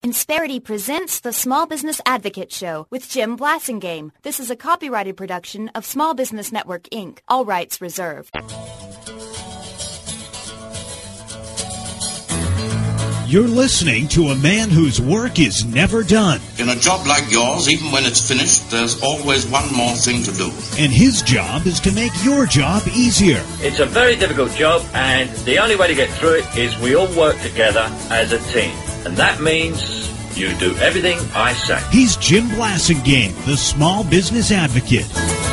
Insperity presents the Small Business Advocate Show with Jim Blasingame. This is a copyrighted production of Small Business Network, Inc. All rights reserved. You're listening to a man whose work is never done. In a job like yours, even when it's finished, there's always one more thing to do. And his job is to make your job easier. It's a very difficult job, and the only way to get through it is we all work together as a team. And that means you do everything I say. He's Jim Blasingame, the Small Business Advocate.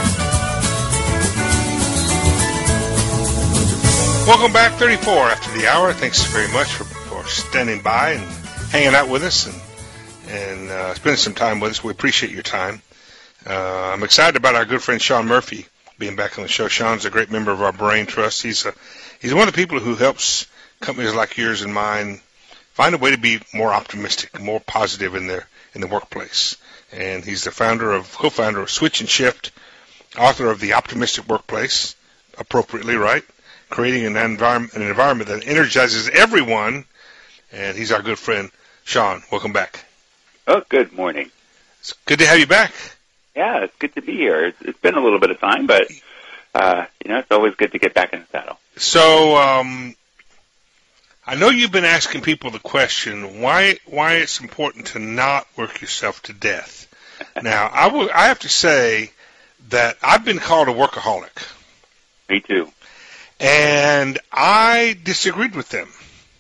Welcome back, 34 after the hour. Thanks very much for standing by and hanging out with us and spending some time with us. We appreciate your time. I'm excited about our good friend Sean Murphy being back on the show. Sean's a great member of our Brain Trust. He's one of the people who helps companies like yours and mine find a way to be more optimistic, more positive in the workplace. And he's the co-founder of Switch and Shift, author of The Optimistic Workplace, appropriately, right? Creating an environment that energizes everyone. And he's our good friend, Sean. Welcome back. Oh, good morning. It's good to have you back. Yeah, it's good to be here. It's been a little bit of time, but, it's always good to get back in the saddle. So, I know you've been asking people the question, why it's important to not work yourself to death. Now, I have to say that I've been called a workaholic. Me too. And I disagreed with them.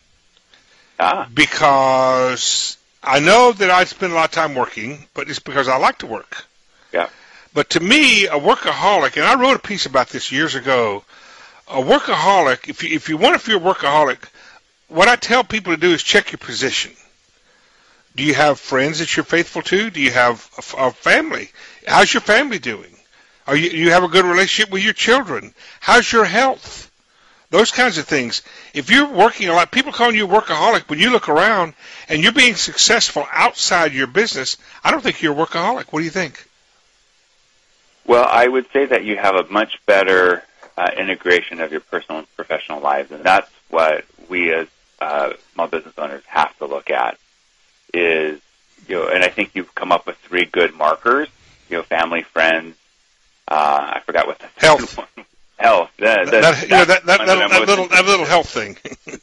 Because I know that I spend a lot of time working, but it's because I like to work. Yeah. But to me, a workaholic, and I wrote a piece about this years ago, a workaholic, if you want to feel a workaholic, what I tell people to do is check your position. Do you have friends that you're faithful to? Do you have a family? How's your family doing? You have a good relationship with your children? How's your health? Those kinds of things. If you're working a lot, people calling you a workaholic, when you look around and you're being successful outside your business, I don't think you're a workaholic. What do you think? Well, I would say that you have a much better integration of your personal and professional lives, and that's what we as small business owners have to look at is, and I think you've come up with three good markers, family, friends, I forgot what the health. One. Health. That little health thing.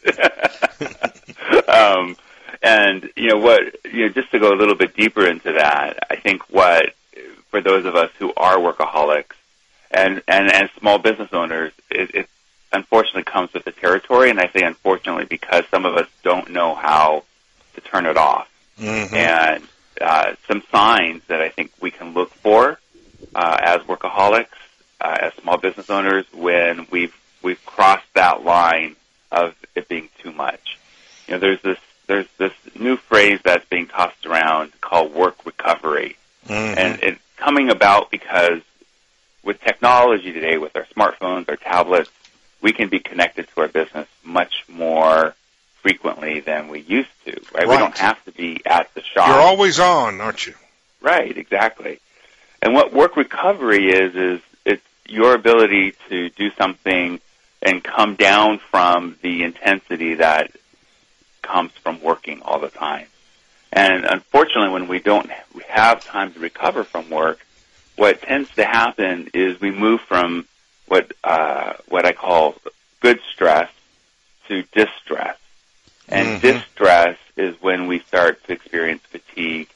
And just to go a little bit deeper into that, I think for those of us who are workaholics and small business owners, it unfortunately comes with the territory, and I say unfortunately because some of us don't know how to turn it off. Mm-hmm. And some signs that I think we can look for as workaholics, as small business owners, when we've crossed that line of it being too much. There's this new phrase that's being tossed around called work recovery, mm-hmm. and it's coming about because with technology today, with our smartphones, our tablets, we can be connected to our business much more frequently than we used to. Right? We don't have to be at the shop. You're always on, aren't you? Right, exactly. And what work recovery is it's your ability to do something and come down from the intensity that comes from working all the time. And unfortunately, when we don't have time to recover from work, what tends to happen is we move from what I call good stress to distress. And mm-hmm. distress is when we start to experience fatigue,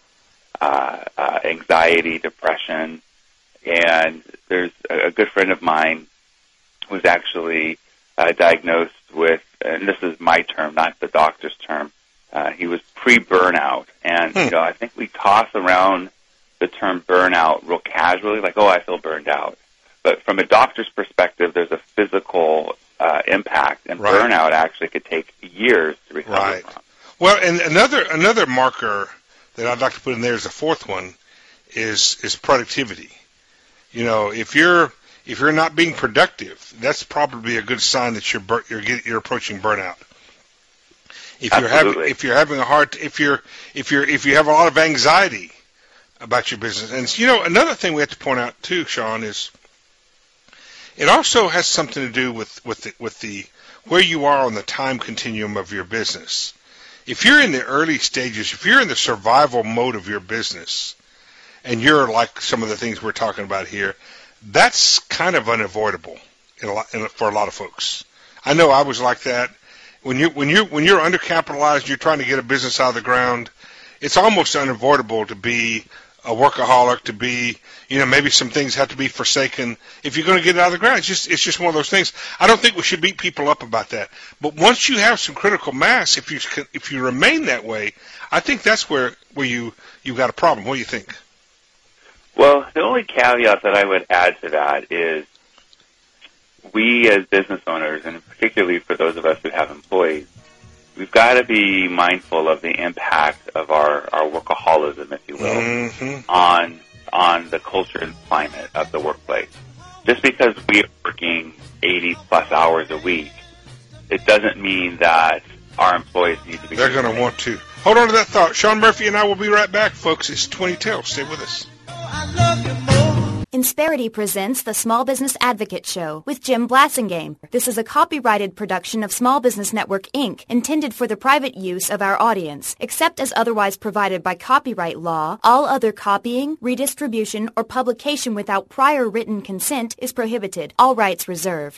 anxiety, depression. And there's a good friend of mine who was actually diagnosed with, and this is my term, not the doctor's term, he was pre-burnout. And, I think we toss around the term burnout real casually, like, I feel burned out. But from a doctor's perspective, there's a physical impact, and burnout actually could take years to recover from. Well, and another marker that I'd like to put in there is the fourth one is productivity. If you're not being productive, that's probably a good sign that you're approaching burnout. If you have a lot of anxiety about your business, and another thing we have to point out too, Sean, is it also has something to do with the where you are on the time continuum of your business. if you're in the early stages, if you're in the survival mode of your business, and you're like some of the things we're talking about here, that's kind of unavoidable for a lot of folks. I know I was like that. When you're undercapitalized, you're trying to get a business out of the ground, it's almost unavoidable to be a workaholic, to be, maybe some things have to be forsaken if you're going to get it out of the ground. It's just one of those things. I don't think we should beat people up about that. But once you have some critical mass, if you remain that way, I think that's where you've got a problem. What do you think? Well, the only caveat that I would add to that is we as business owners, and particularly for those of us who have employees, we've got to be mindful of the impact of our workaholism, if you will, on the culture and climate of the workplace. Just because we are working 80-plus hours a week, it doesn't mean that our employees need to be... They're going to want to. Hold on to that thought. Sean Murphy and I will be right back, folks. It's 20 Stay with us. Insperity presents the Small Business Advocate Show with Jim Blasingame. This is a copyrighted production of Small Business Network, Inc., intended for the private use of our audience. Except as otherwise provided by copyright law, all other copying, redistribution, or publication without prior written consent is prohibited. All rights reserved.